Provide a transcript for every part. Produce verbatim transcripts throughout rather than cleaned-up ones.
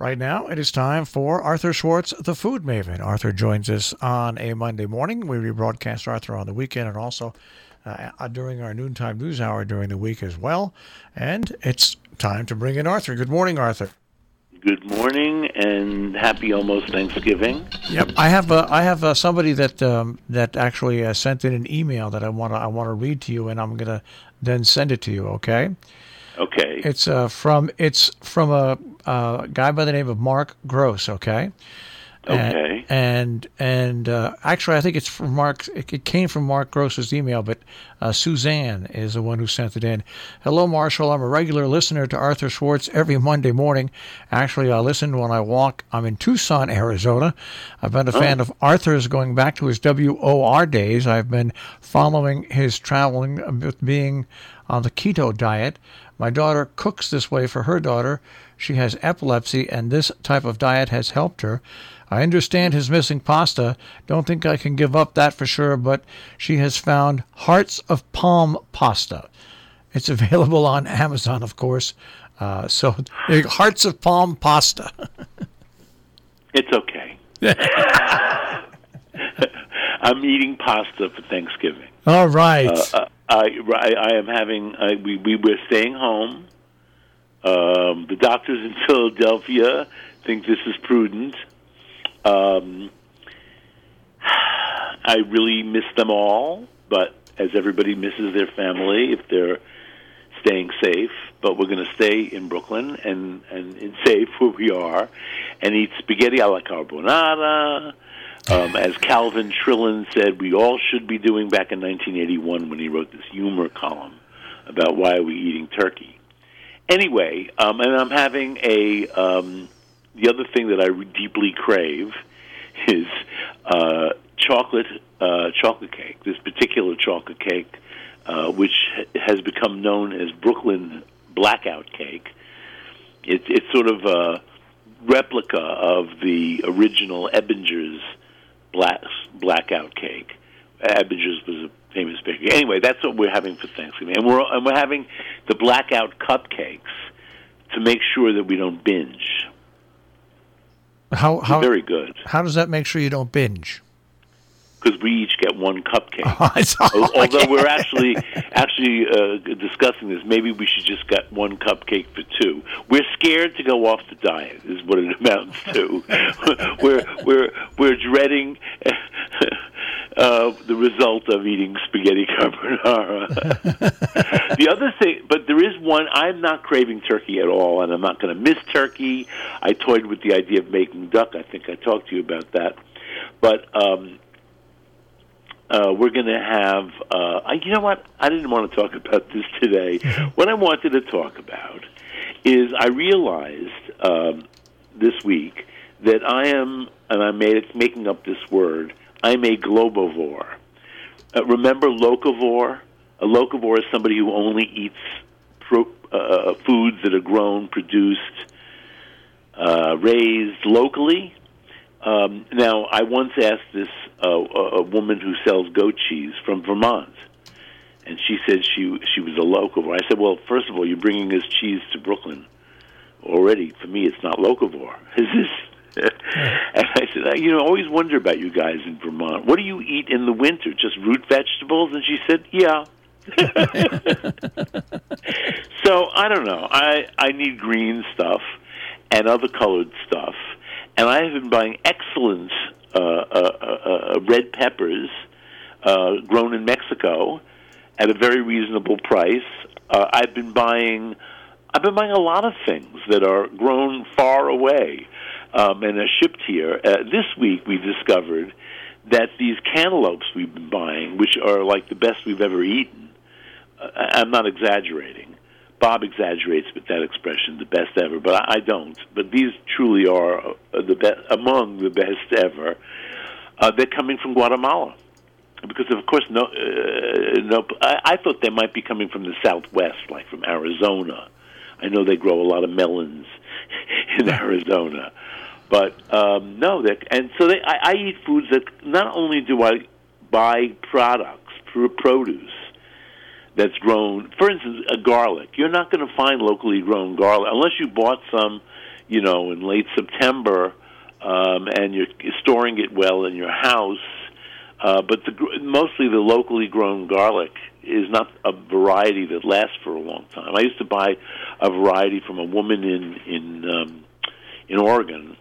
Right now, it is time for Arthur Schwartz, the Food Maven. Arthur joins us on a Monday morning. We rebroadcast Arthur on the weekend and also uh, during our noontime news hour during the week as well. And it's time to bring in Arthur. Good morning, Arthur. Good morning and happy almost Thanksgiving. Yep, I have uh, I have uh, somebody that um, that actually uh, sent in an email that I want to I want to read to you, and I'm gonna then send it to you. Okay. Okay. It's uh, from it's from a, a guy by the name of Mark Gross. Okay. Okay. And and, and uh, actually, I think it's from Mark. It came from Mark Gross's email, but uh, Suzanne is the one who sent it in. Hello, Marshall. I'm a regular listener to Arthur Schwartz every Monday morning. Actually, I listen when I walk. I'm in Tucson, Arizona. I've been a oh. fan of Arthur's going back to his W O R days. I've been following his traveling with being on the keto diet. My daughter cooks this way for her daughter. She has epilepsy, and this type of diet has helped her. I understand his missing pasta. Don't think I can give up that for sure, but she has found Hearts of Palm pasta. It's available on Amazon, of course. Uh, so, Hearts of Palm pasta. It's okay. I'm eating pasta for Thanksgiving. All right. Uh, I, I, I am having, I, we, we were staying home. Um, the doctors in Philadelphia think this is prudent. Um, I really miss them all, but as everybody misses their family if they're staying safe. But we're going to stay in Brooklyn and, and, and safe where we are and eat spaghetti alla carbonara. Um, as Calvin Trillin said, we all should be doing back in nineteen eighty-one when he wrote this humor column about why are we eating turkey. Anyway, um, and I'm having a... Um, the other thing that I deeply crave is uh, chocolate uh, chocolate cake. This particular chocolate cake, uh, which has become known as Brooklyn Blackout Cake. It's it's sort of a replica of the original Ebbinger's Black, Blackout Cake. Ebbinger's was a famous bakery. Anyway, that's what we're having for Thanksgiving, and we're and we're having the Blackout cupcakes to make sure that we don't binge. How, how very good. How does that make sure you don't binge? Because we each get one cupcake. Oh, Although we're actually actually uh, discussing this, maybe we should just get one cupcake for two. We're scared to go off the diet, is what it amounts to. we're we're we're dreading uh, the result of eating spaghetti carbonara. The other thing, but there is one. I'm not craving turkey at all, and I'm not going to miss turkey. I toyed with the idea of making duck. I think I talked to you about that, but. Um, Uh, we're going to have, uh, I, you know what, I didn't want to talk about this today. What I wanted to talk about is I realized um, this week that I am, and I made it, making up this word, I'm a globivore. Uh, remember locavore? A locavore is somebody who only eats pro, uh, foods that are grown, produced, uh, raised locally. Um, now, I once asked this uh, a woman who sells goat cheese from Vermont, and she said she she was a locavore. I said, well, first of all, you're bringing this cheese to Brooklyn already. For me, it's not locavore. Is this? And I said, you know, I always wonder about you guys in Vermont. What do you eat in the winter? Just root vegetables? And she said, yeah. So, I don't know. I, I need green stuff and other colored stuff. And I have been buying excellent uh, uh, uh, red peppers uh, grown in Mexico at a very reasonable price. Uh, I've been buying, I've been buying a lot of things that are grown far away um, and are shipped here. Uh, this week we discovered that these cantaloupes we've been buying, which are like the best we've ever eaten, uh, I'm not exaggerating. Bob exaggerates with that expression, the best ever, but I, I don't. But these truly are uh, the best, among the best ever. Uh, they're coming from Guatemala, because of course, no, uh, no. I, I thought they might be coming from the Southwest, like from Arizona. I know they grow a lot of melons in Arizona, but um, no. And so they, I, I eat foods that not only do I buy products, produce. That's grown, for instance, a garlic. You're not going to find locally grown garlic unless you bought some you know, in late September, um, and you're storing it well in your house. Uh, but the, mostly the locally grown garlic is not a variety that lasts for a long time. I used to buy a variety from a woman in in um, in Oregon,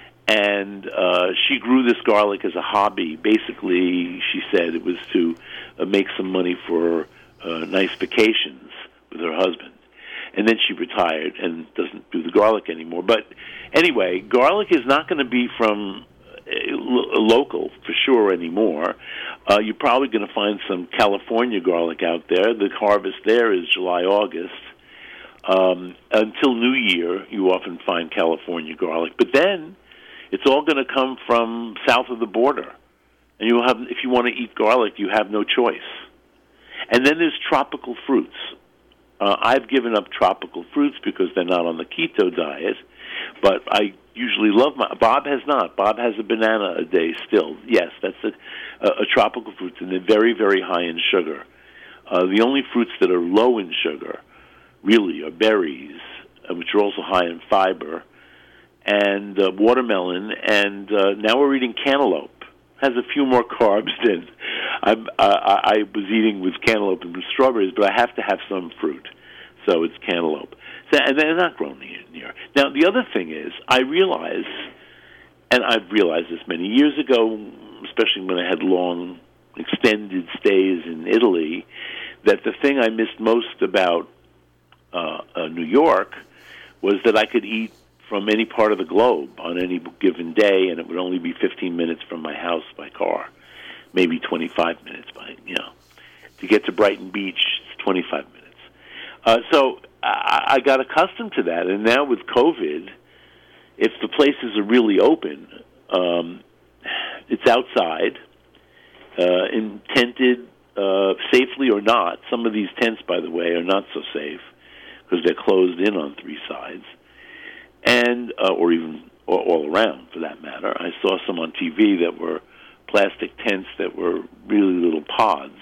and uh, she grew this garlic as a hobby. Basically, she said it was to uh, make some money for uh, nice vacations with her husband. And then she retired and doesn't do the garlic anymore. But anyway, garlic is not going to be from uh, local for sure anymore. Uh, you're probably going to find some California garlic out there. The harvest there is July, August. Um, until New Year, you often find California garlic. But then it's all going to come from south of the border. And you'll have, if you want to eat garlic, you have no choice. And then there's tropical fruits. Uh, I've given up tropical fruits because they're not on the keto diet, but I usually love my... Bob has not. Bob has a banana a day still. Yes, that's a, a, a tropical fruit, and they're very, very high in sugar. Uh, the only fruits that are low in sugar, really, are berries, uh, which are also high in fiber, and uh, watermelon, and uh, now we're eating cantaloupe. Has a few more carbs than I'm, uh, I was eating with cantaloupe and with strawberries, but I have to have some fruit, so it's cantaloupe. So, and they're not grown here. Now, the other thing is, I realize, and I've realized this many years ago, especially when I had long, extended stays in Italy, that the thing I missed most about uh, uh, New York was that I could eat from any part of the globe on any given day, and it would only be fifteen minutes from my house by car, maybe twenty-five minutes by, you know. To get to Brighton Beach, it's twenty-five minutes. Uh, so I, I got accustomed to that, and now with COVID, if the places are really open, um, it's outside, uh, in tented, uh, safely or not. Some of these tents, by the way, are not so safe because they're closed in on three sides. And uh, or even or all around, for that matter. I saw some on T V that were plastic tents that were really little pods.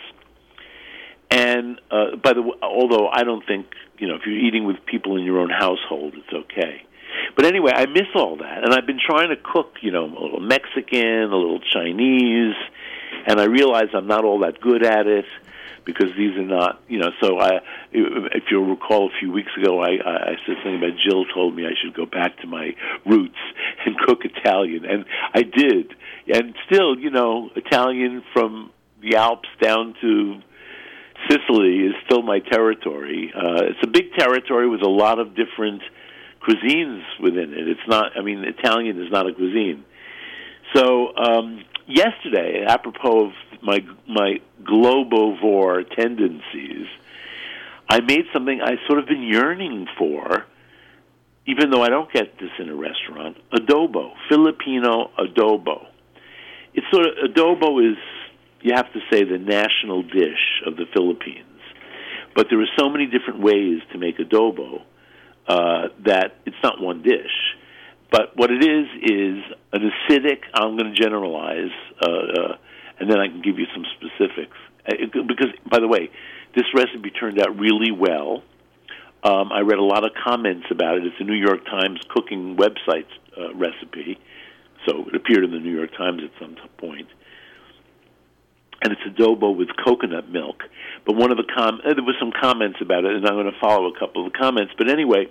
And uh, by the way, although I don't think, you know, if you're eating with people in your own household, it's okay. But anyway, I miss all that, and I've been trying to cook, you know, a little Mexican, a little Chinese, and I realize I'm not all that good at it. Because these are not, you know, so I, if you'll recall a few weeks ago, I, I said something about Jill told me I should go back to my roots and cook Italian, and I did. And still, you know, Italian from the Alps down to Sicily is still my territory. Uh, it's a big territory with a lot of different cuisines within it. It's not, I mean, Italian is not a cuisine. So um, yesterday, apropos of my my globovore tendencies, I made something I've sort of been yearning for, even though I don't get this in a restaurant, adobo, Filipino adobo. It's sort of, adobo is, you have to say, the national dish of the Philippines. But there are so many different ways to make adobo uh, that it's not one dish. But what it is is an acidic, I'm going to generalize, uh, uh, and then I can give you some specifics. Uh, because, by the way, this recipe turned out really well. Um, I read a lot of comments about it. It's a New York Times cooking website uh, recipe, so it appeared in the New York Times at some point. And it's adobo with coconut milk. But one of the com- uh, there was some comments about it, and I'm going to follow a couple of the comments. But anyway,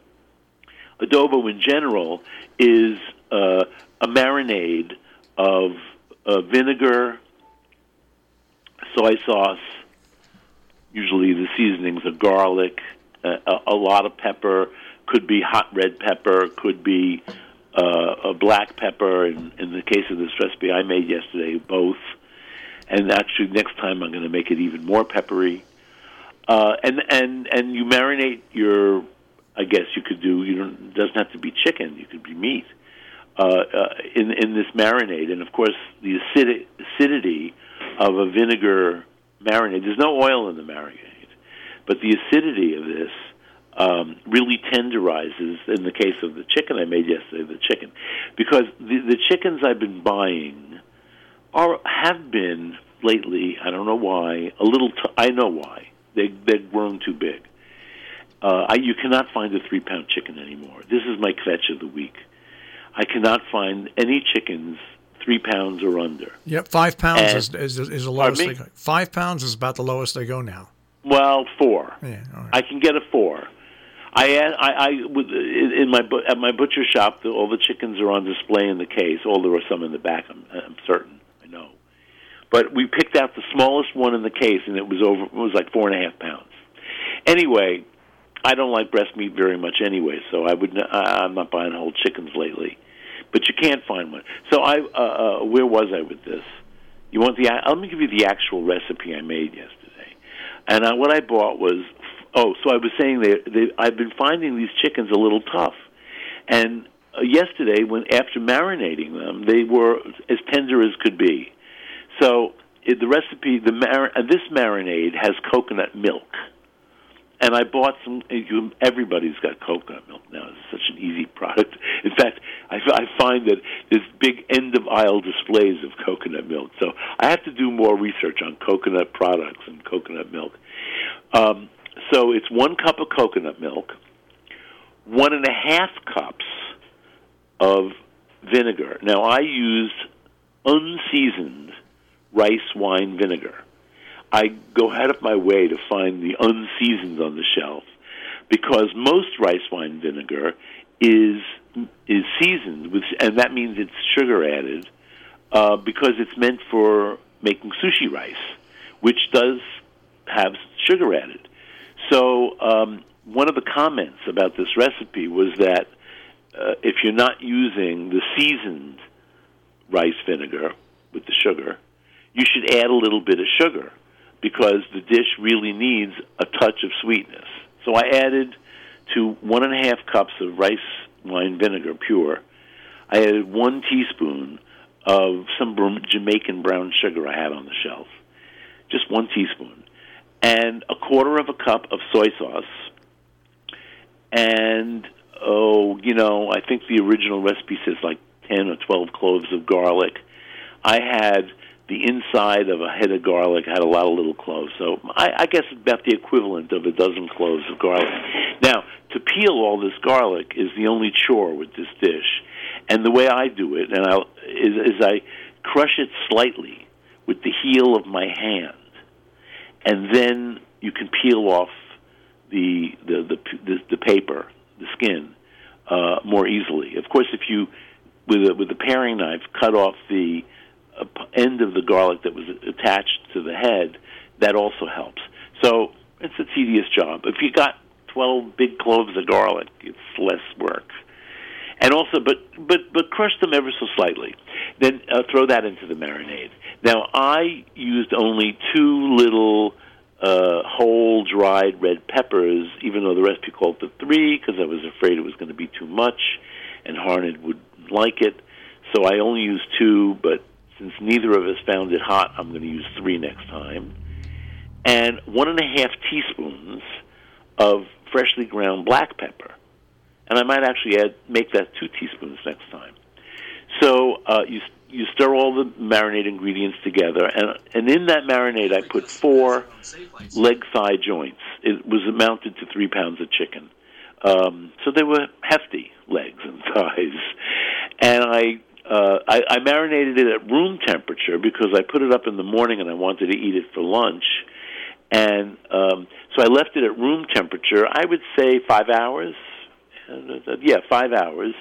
adobo in general is uh, a marinade of uh, vinegar, soy sauce, usually the seasonings are garlic, uh, a, a lot of pepper, could be hot red pepper, could be uh, a black pepper. In, in the case of this recipe I made yesterday, both. And actually, next time I'm going to make it even more peppery. Uh, and, and, and you marinate your, I guess you could do, you don't, it doesn't have to be chicken, you could be meat, uh, uh, in, in this marinade. And, of course, the acid- acidity of a vinegar marinade, there's no oil in the marinade, but the acidity of this um, really tenderizes, in the case of the chicken I made yesterday, the chicken. Because the, the chickens I've been buying are have been, lately, I don't know why, a little, t- I know why, they, they've grown too big. Uh, I, you cannot find a three-pound chicken anymore. This is my kvetch of the week. I cannot find any chickens three pounds or under. Yep, five pounds and, is, is is the lowest they go. Five pounds is about the lowest they go now. Well, four. Yeah, all right. I can get a four. I, I, I in my at my butcher shop, all the chickens are on display in the case. All there are some in the back. I'm, I'm certain. I know. But we picked out the smallest one in the case, and it was over. It was like four and a half pounds. Anyway, I don't like breast meat very much anyway, so I would. I, I'm not buying whole chickens lately. But you can't find one. So I, uh, uh, where was I with this? You want the? Let me give you the actual recipe I made yesterday. And I, what I bought was. Oh, so I was saying they, they, I've been finding these chickens a little tough. And uh, yesterday, when after marinating them, they were as tender as could be. So it, the recipe, the mar- uh, this marinade has coconut milk. And I bought some, everybody's got coconut milk now. It's such an easy product. In fact, I, I find that there's big end-of-aisle displays of coconut milk. So I have to do more research on coconut products and coconut milk. Um, So it's one cup of coconut milk, one and a half cups of vinegar. Now, I used unseasoned rice wine vinegar. I go out of my way to find the unseasoned on the shelf because most rice wine vinegar is is seasoned with, and that means it's sugar added uh, because it's meant for making sushi rice, which does have sugar added. So um, one of the comments about this recipe was that uh, if you're not using the seasoned rice vinegar with the sugar, you should add a little bit of sugar because the dish really needs a touch of sweetness. So I added to one and a half cups of rice wine vinegar pure, I added one teaspoon of some Jamaican brown sugar I had on the shelf, just one teaspoon. And a quarter of a cup of soy sauce, and, oh, you know, I think the original recipe says like ten or twelve cloves of garlic. I had the inside of a head of garlic, had a lot of little cloves, so I, I guess about the equivalent of a dozen cloves of garlic. Now, to peel all this garlic is the only chore with this dish, and the way I do it and I'll, is, is I crush it slightly with the heel of my hand. And then you can peel off the the the, the, the paper, the skin, uh, more easily. Of course, if you, with a, with a paring knife, cut off the uh, end of the garlic that was attached to the head, that also helps. So it's a tedious job. If you got twelve big cloves of garlic, it's less work. And also, but but but crush them ever so slightly. Then uh, throw that into the marinade. Now, I used only two little uh, whole dried red peppers, even though the recipe called for three, because I was afraid it was going to be too much, and Harned would like it. So I only used two, but since neither of us found it hot, I'm going to use three next time. And one and a half teaspoons of freshly ground black pepper. And I might actually add make that two teaspoons next time. So uh, you you stir all the marinade ingredients together, and and in that marinade I put four leg thigh joints. It was amounted to three pounds of chicken, um, so they were hefty legs and thighs. And I, uh, I I marinated it at room temperature because I put it up in the morning and I wanted to eat it for lunch. And um, so I left it at room temperature. I would say five hours. Yeah, five hours,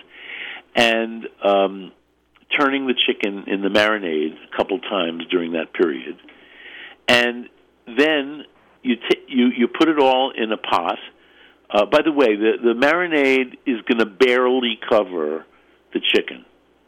and um, turning the chicken in the marinade a couple times during that period, and then you t- you you put it all in a pot. Uh, by the way, the the marinade is going to barely cover the chicken.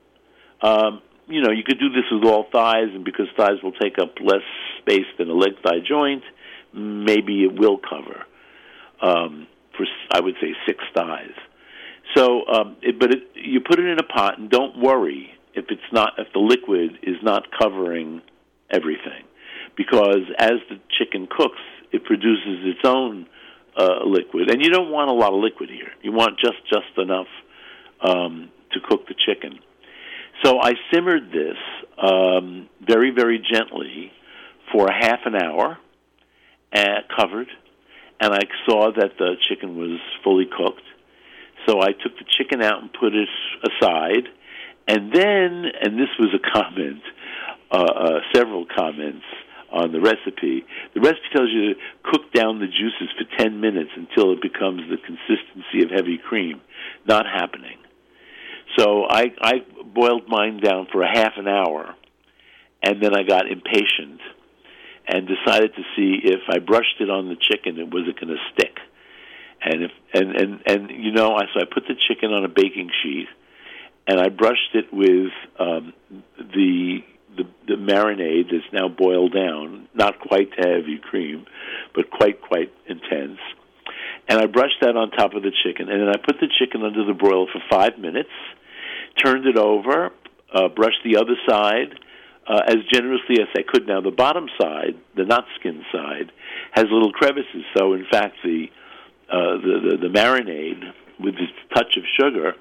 Um, you know, you could do this with all thighs, and because thighs will take up less space than a leg thigh joint, maybe it will cover. Um, for I would say six thighs. So, um, it, but it, you put it in a pot, and don't worry if it's not if the liquid is not covering everything, because as the chicken cooks, it produces its own uh, liquid, and you don't want a lot of liquid here. You want just just enough um, to cook the chicken. So I simmered this um, very very gently for a half an hour, uh, covered. and I saw that the chicken was fully cooked. So I took the chicken out and put it aside. And then, and this was a comment, uh, uh, several comments on the recipe. The recipe tells you to cook down the juices for ten minutes until it becomes the consistency of heavy cream. Not happening. So I, I boiled mine down for a half an hour, and then I got impatient and decided to see if I brushed it on the chicken, it was it going to stick. And if and, and, and you know, I so I put the chicken on a baking sheet, and I brushed it with um, the, the the marinade that's now boiled down, not quite to heavy cream, but quite quite intense. And I brushed that on top of the chicken, and then I put the chicken under the broiler for five minutes, turned it over, uh, brushed the other side uh, as generously as I could. Now, the bottom side, the not skin side, has little crevices. So, in fact, the uh, the, the, the marinade with this touch of sugar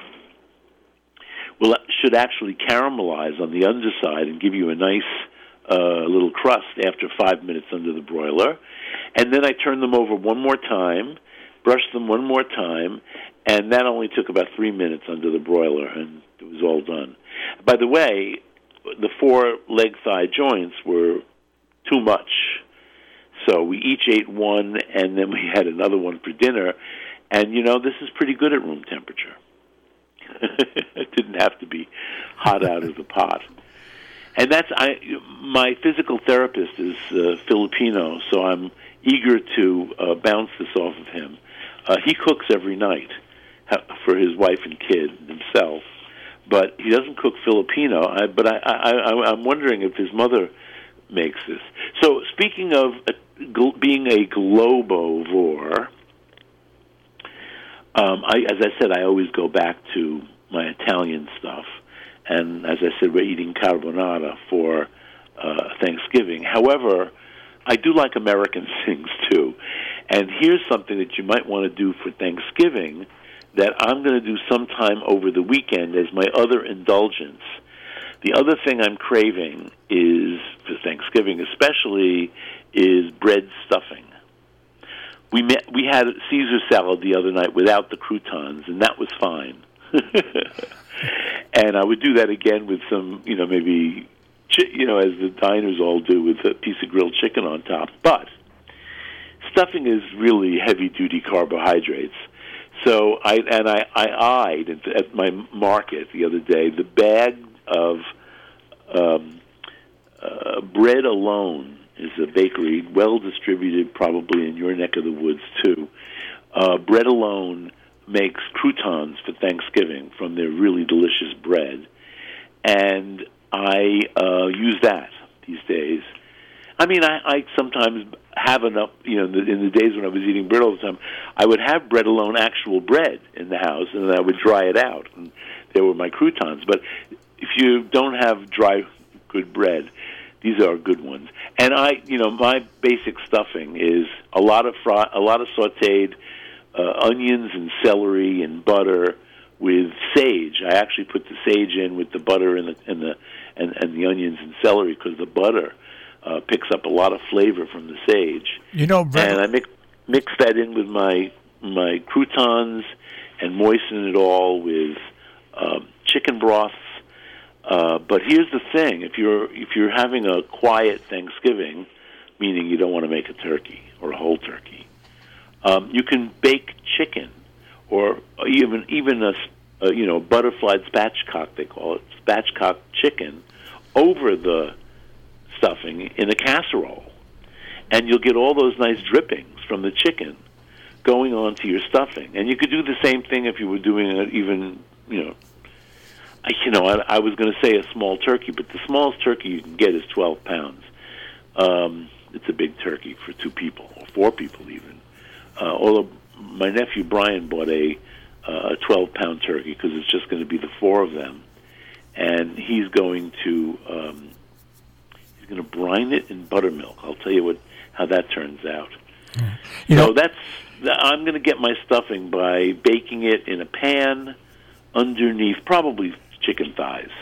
will should actually caramelize on the underside and give you a nice uh, little crust after five minutes under the broiler. And then I turned them over one more time, brushed them one more time, and that only took about three minutes under the broiler, and it was all done. By the way, the four leg thigh joints were too much. So we each ate one, and then we had another one for dinner. And, you know, this is pretty good at room temperature. It didn't have to be hot out of the pot. And that's, I, my physical therapist is uh, Filipino, so I'm eager to uh, bounce this off of him. Uh, he cooks every night for his wife and kid himself, but he doesn't cook Filipino. I, but I, I, I, I'm wondering if his mother makes this. So speaking of uh, gl- being a globovore, um, I, as I said, I always go back to my Italian stuff. And as I said, we're eating carbonara for uh, Thanksgiving. However, I do like American things, too. And here's something that you might want to do for Thanksgiving that I'm going to do sometime over the weekend as my other indulgence. The other thing I'm craving is, for Thanksgiving especially, is bread stuffing. We met, we had Caesar salad the other night without the croutons, and that was fine. And I would do that again with some, you know, maybe, you know, as the diners all do, with a piece of grilled chicken on top. But stuffing is really heavy-duty carbohydrates. So I and I, I eyed at, at my market the other day the bag of um, uh, bread alone is a bakery, well distributed, probably in your neck of the woods too. Uh, bread alone makes croutons for Thanksgiving from their really delicious bread, and I uh, use that these days. I mean, I, I sometimes have enough, you know, in the, in the days when I was eating bread all the time, I would have bread alone, actual bread in the house, and then I would dry it out, and there were my croutons. But if you don't have dry, good bread, these are good ones. And I, you know, my basic stuffing is a lot of fry, a lot of sautéed uh, onions and celery and butter with sage. I actually put the sage in with the butter and the and the and, and the onions and celery because the butter uh, picks up a lot of flavor from the sage. You know, Brett, and I mix mix that in with my my croutons and moisten it all with um, chicken broths. Uh, but here's the thing: if you're if you're having a quiet Thanksgiving, meaning you don't want to make a turkey or a whole turkey, um, you can bake chicken, or even even a, a you know butterflied spatchcock, they call it spatchcock chicken, over the stuffing in a casserole, and you'll get all those nice drippings from the chicken going onto your stuffing. And you could do the same thing if you were doing it even you know. I, you know, I, I was going to say a small turkey, but the smallest turkey you can get is twelve pounds. Um, it's a big turkey for two people, or four people even. Uh, although my nephew Brian bought a uh, twelve-pound turkey because it's just going to be the four of them, and he's going to um, he's going to brine it in buttermilk. I'll tell you what how that turns out. You know, so that's I'm going to get my stuffing by baking it in a pan underneath probably chicken thighs.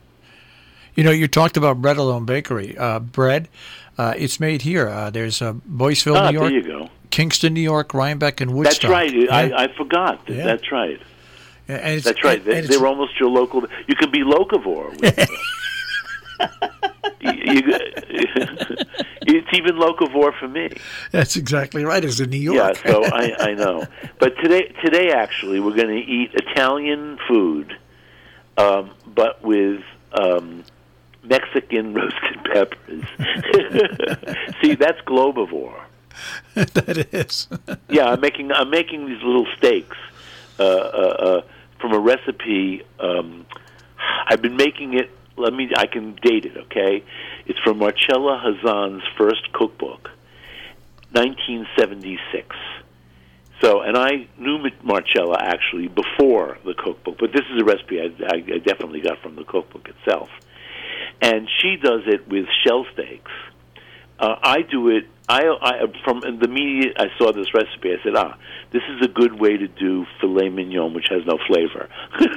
You know, you talked about Bread Alone Bakery. Uh, bread, uh, it's made here. Uh, there's uh, Boyceville, ah, New York. There you go. Kingston, New York, Rhinebeck, and Woodstock. That's right. Yeah. I, I forgot. Yeah. That's right. Yeah, and it's, That's right. And, They, and they're almost your local. You can be locavore. With them. you, you, it's even locavore for me. That's exactly right. It's in New York. Yeah, so I, I know. But today, today actually, we're going to eat Italian food, um, but with um, Mexican roasted peppers. See, that's globivore. That is. Yeah, I'm making I'm making these little steaks uh, uh, uh, from a recipe. Um, I've been making it. Let me. I can date it. Okay, it's from Marcella Hazan's first cookbook, nineteen seventy-six. So, and I knew Marcella actually before the cookbook, but this is a recipe I, I, I definitely got from the cookbook itself. And she does it with shell steaks. Uh, I do it. I, I from the media. I saw this recipe. I said, "Ah, this is a good way to do filet mignon, which has no flavor."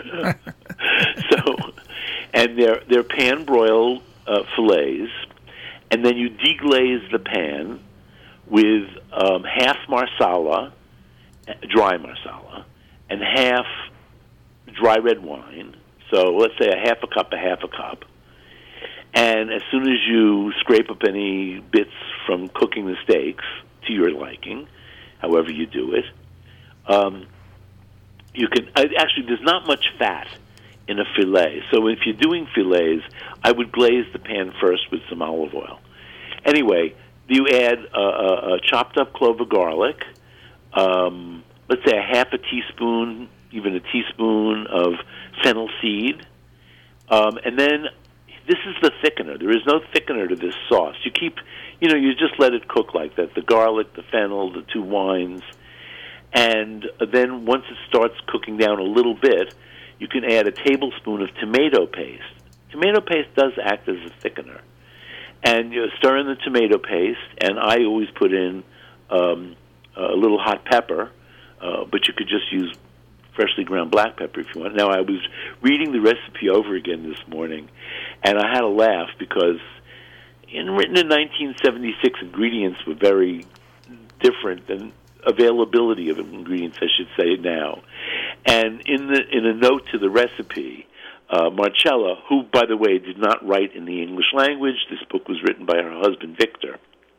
So, and they're they're pan broiled uh, fillets, and then you deglaze the pan with um, half marsala, dry marsala, and half dry red wine. So let's say a half a cup, a half a cup. And as soon as you scrape up any bits from cooking the steaks to your liking, however you do it, um, you can. Actually, there's not much fat in a fillet. So if you're doing fillets, I would glaze the pan first with some olive oil. Anyway, you add a, a, a chopped up clove of garlic, um, let's say a half a teaspoon, even a teaspoon of fennel seed, um, and then this is the thickener. There is no thickener to this sauce. You keep, you know, you just let it cook like that. The garlic, the fennel, the two wines. And then once it starts cooking down a little bit, you can add a tablespoon of tomato paste. Tomato paste does act as a thickener. And you stir in the tomato paste, and I always put in um, a little hot pepper, uh, but you could just use freshly ground black pepper if you want. Now, I was reading the recipe over again this morning, and I had a laugh because in written in nineteen seventy-six, ingredients were very different than availability of ingredients, I should say, now. And in the in a note to the recipe, uh, Marcella, who, by the way, did not write in the English language, this book was written by her husband, Victor.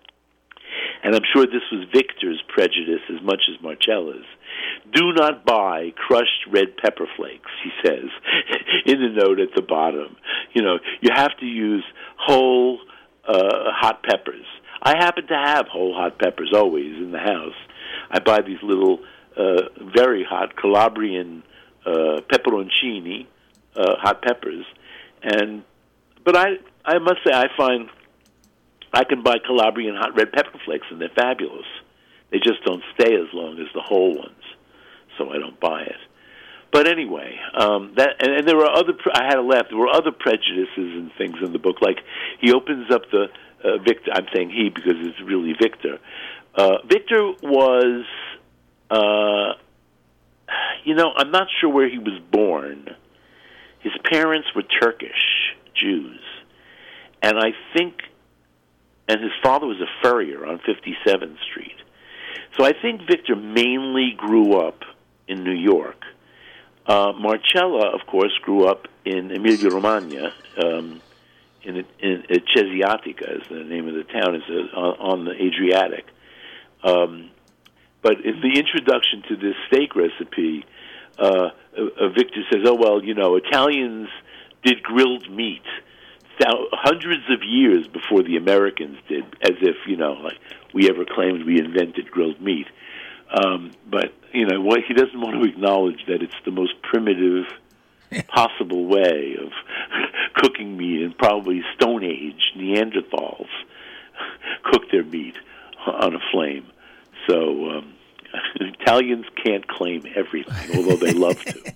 And I'm sure this was Victor's prejudice as much as Marcella's. Do not buy crushed red pepper flakes, he says, in the note at the bottom. You know, you have to use whole uh, hot peppers. I happen to have whole hot peppers always in the house. I buy these little, uh, very hot Calabrian uh, pepperoncini uh, hot peppers, and but I I must say I find I can buy Calabrian hot red pepper flakes, and they're fabulous. They just don't stay as long as the whole ones, so I don't buy it. But anyway, um, that and, and there were other. I had a laugh. There were other prejudices and things in the book. Like he opens up the uh, Victor. I'm saying he because it's really Victor. Uh, Victor was, uh, you know, I'm not sure where he was born. His parents were Turkish Jews, and I think, and his father was a furrier on fifty-seventh Street. So I think Victor mainly grew up in New York. Uh, Marcella, of course, grew up in Emilia-Romagna, um, in, in, in Cesiatica is the name of the town, is uh, on, on the Adriatic. Um, but in the introduction to this steak recipe, uh, uh, Victor says, oh, well, you know, Italians did grilled meat thou- hundreds of years before the Americans did, as if, you know, like we ever claimed we invented grilled meat. Um, but, you know, what, he doesn't want to acknowledge that it's the most primitive possible way of cooking meat, and probably Stone Age Neanderthals cooked their meat on a flame. So um, Italians can't claim everything, although they love to.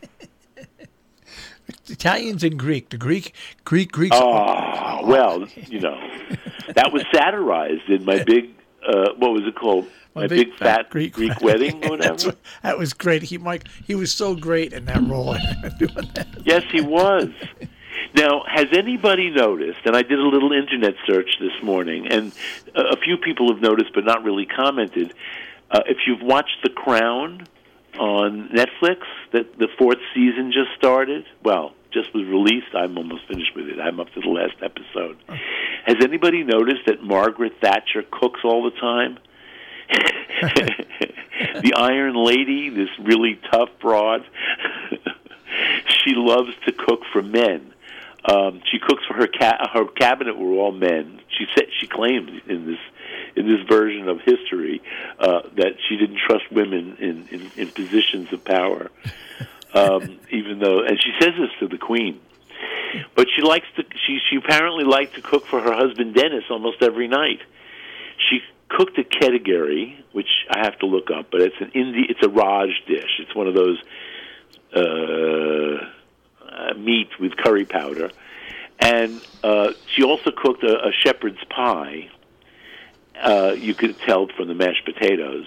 Italians and Greek. The Greek, Greek, Greeks. Oh, well, you know, that was satirized in my big, uh, what was it called? My, my big, big, fat, fat Greek, Greek wedding or whatever. What, that was great. He, Mike, he was so great in that role. Doing that. Yes, he was. Now, has anybody noticed, and I did a little internet search this morning, and a few people have noticed but not really commented, uh, if you've watched The Crown on Netflix, that the fourth season just started, well, just was released, I'm almost finished with it, I'm up to the last episode. Has anybody noticed that Margaret Thatcher cooks all the time? The Iron Lady, this really tough broad, she loves to cook for men. Um, she cooks for her ca- her cabinet were all men. She said she claimed in this in this version of history uh, that she didn't trust women in, in, in positions of power, um, even though, and she says this to the Queen. But she likes to. She she apparently liked to cook for her husband Dennis almost every night. She cooked a kedagiri, which I have to look up, but it's an Indi- It's a Raj dish. It's one of those. Uh, Uh, meat with curry powder, and uh, she also cooked a, a shepherd's pie. Uh, you could tell from the mashed potatoes,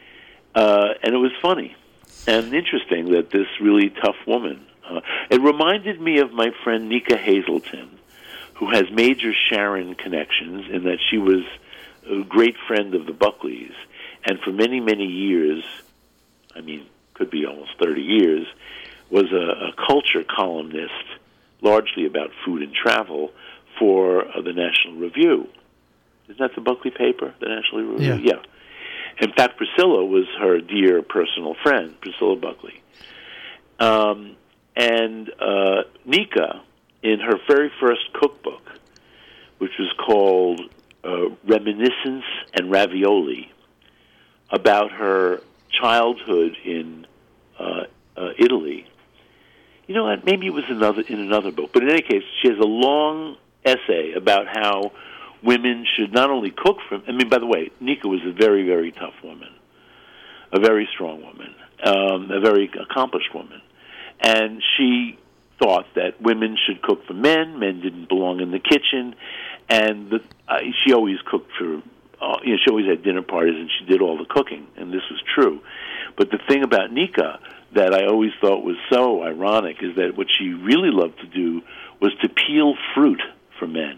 uh, and it was funny and interesting that this really tough woman. Uh, it reminded me of my friend Nika Hazelton, who has major Sharon connections in that she was a great friend of the Buckleys, and for many many years, I mean, could be almost thirty years. Was a, a culture columnist, largely about food and travel, for uh, the National Review. Isn't that the Buckley paper, the National Review? Yeah. yeah. In fact, Priscilla was her dear personal friend, Priscilla Buckley. Um, and uh, Nika, in her very first cookbook, which was called uh, Reminiscence and Ravioli, about her childhood in uh, uh, Italy. You know what? Maybe it was another in another book. But in any case, she has a long essay about how women should not only cook for... I mean, by the way, Nika was a very, very tough woman, a very strong woman, um, a very accomplished woman. And she thought that women should cook for men, men didn't belong in the kitchen, and the, uh, she always cooked for... Uh, you know, she always had dinner parties, and she did all the cooking, and this was true. But the thing about Nika that I always thought was so ironic is that what she really loved to do was to peel fruit for men.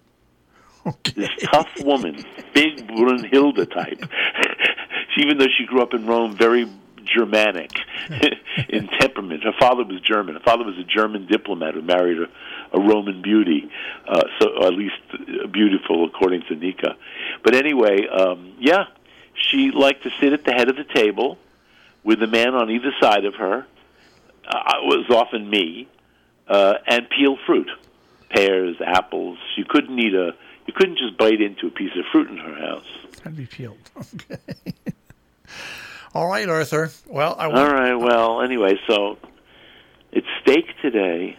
Okay. This tough woman, big Brunhilde type. she, even though she grew up in Rome, very Germanic in temperament. Her father was German. Her father was a German diplomat who married a, a Roman beauty, uh, so or at least beautiful according to Nika. But anyway, um, yeah, she liked to sit at the head of the table with a man on either side of her, uh, it was often me, uh, and peel fruit, pears, apples. You couldn't eat a, you couldn't just bite into a piece of fruit in her house. Had to be peeled. Okay. All right, Arthur. Well, I. All right. Well, anyway, so it's steak today.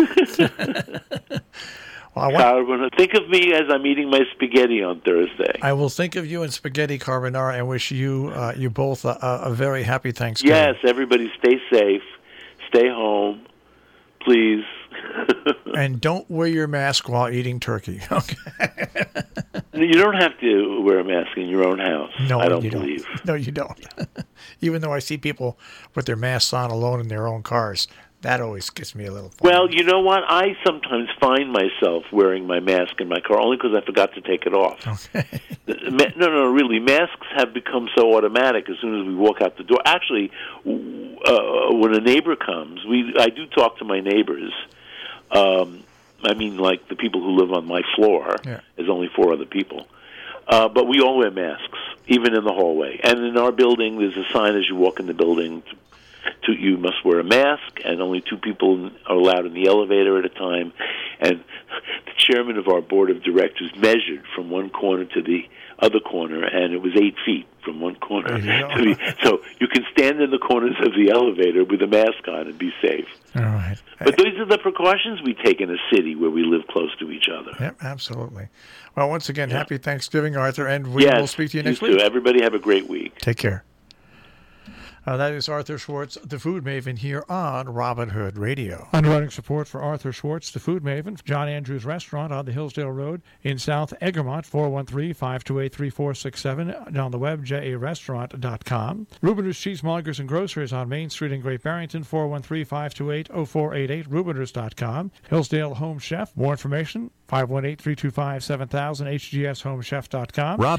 Well, I want, think of me as I'm eating my spaghetti on Thursday. I will think of you in spaghetti carbonara and wish you uh, you both a, a very happy Thanksgiving. Yes, everybody stay safe, stay home, please. And don't wear your mask while eating turkey. Okay. You don't have to wear a mask in your own house. No, I don't you believe. Don't. No, you don't. Even though I see people with their masks on alone in their own cars. That always gets me a little funny. Well, you know what? I sometimes find myself wearing my mask in my car only because I forgot to take it off. Okay. No, no, really. Masks have become so automatic as soon as we walk out the door. Actually, uh, when a neighbor comes, we I do talk to my neighbors. Um, I mean, like the people who live on my floor. Yeah. There's only four other people. Uh, but we all wear masks, even in the hallway. And in our building, there's a sign as you walk in the building to To, you must wear a mask, and only two people are allowed in the elevator at a time. And the chairman of our board of directors measured from one corner to the other corner, and it was eight feet from one corner to the, so you can stand in the corners of the elevator with a mask on and be safe. All right. But those are the precautions we take in a city where we live close to each other. Yep, absolutely. Well, once again, yeah. Happy Thanksgiving, Arthur, and we yes, will speak to you next you week. Too. Everybody have a great week. Take care. Uh, that is Arthur Schwartz, the Food Maven, here on Robin Hood Radio. Underwriting support for Arthur Schwartz, the Food Maven, John Andrews Restaurant on the Hillsdale Road in South Egremont, four one three, five two eight, three four six seven, and on the web, j a restaurant dot com. Rubiners Cheesemongers and Grocers on Main Street in Great Barrington, four one three, five two eight, zero four eight eight, rubiners dot com. Hillsdale Home Chef, more information, five one eight, three two five, seven thousand, h g s home chef dot com. Rob